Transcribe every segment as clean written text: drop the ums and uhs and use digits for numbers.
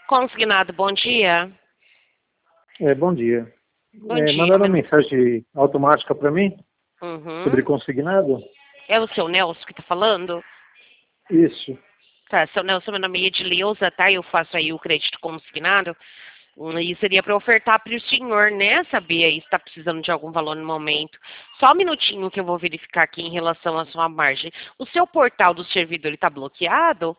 Consignado, bom dia. Bom dia. Bom dia. Mandaram uma mensagem automática para mim sobre Uhum. consignado? É o seu Nelson que tá falando? Isso. Tá, seu Nelson, meu nome é Edileuza, tá? Eu faço aí o crédito consignado. E seria para ofertar para o senhor, né? Saber aí se está precisando de algum valor no momento. Só um minutinho que eu vou verificar aqui em relação à sua margem. O seu portal do servidor está bloqueado?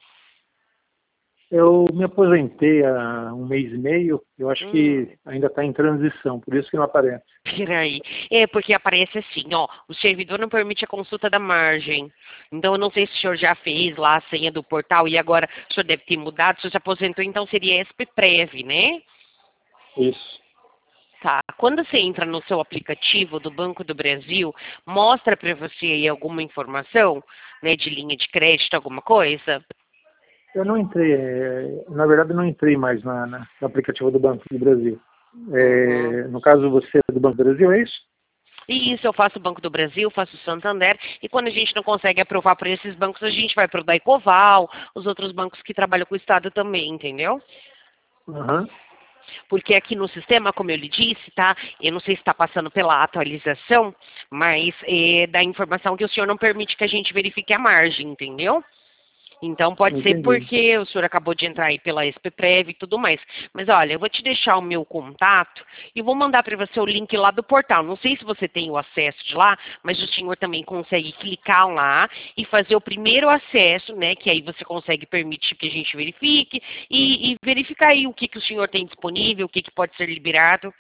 Eu me aposentei há um mês e meio. Eu acho que Hum. ainda está em transição, por isso que não aparece. Peraí. É, porque aparece assim, ó. O servidor não permite a consulta da margem. Então, eu não sei se o senhor já fez lá a senha do portal e agora o senhor deve ter mudado. Se o senhor se aposentou, então seria SPPrev, né? Isso. Tá. Quando você entra no seu aplicativo do Banco do Brasil, mostra para você aí alguma informação, né, de linha de crédito, alguma coisa? Eu não entrei, na verdade, eu não entrei mais no aplicativo do Banco do Brasil. Uhum. No caso, você é do Banco do Brasil, é isso? E isso eu faço o Banco do Brasil, faço o Santander, e quando a gente não consegue aprovar por esses bancos, a gente vai para o Daicoval, os outros bancos que trabalham com o Estado também, entendeu? Aham. Porque aqui no sistema, como eu lhe disse, tá? Eu não sei se está passando pela atualização, mas da informação que o senhor não permite que a gente verifique a margem, entendeu? Então pode ser Entendi. porque o senhor acabou de entrar aí pela SPPrev e tudo mais. Mas olha, eu vou te deixar o meu contato e vou mandar para você o link lá do portal. Não sei se você tem o acesso de lá, mas o senhor também consegue clicar lá e fazer o primeiro acesso, né? Que aí você consegue permitir que a gente verifique e verificar aí o que, que o senhor tem disponível, o que, que pode ser liberado.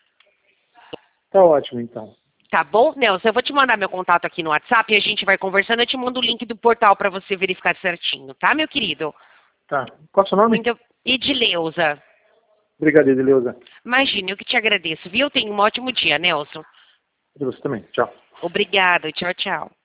Tá ótimo, então. Tá bom, Nelson? Eu vou te mandar meu contato aqui no WhatsApp e a gente vai conversando. Eu te mando o link do portal para você verificar certinho, tá, meu querido? Tá. Qual é o seu nome? Muito. Edileuza. Obrigado, Edileuza. Imagina, eu que te agradeço, viu? Tenha um ótimo dia, Nelson. E você também. Tchau. Obrigada. Tchau, tchau.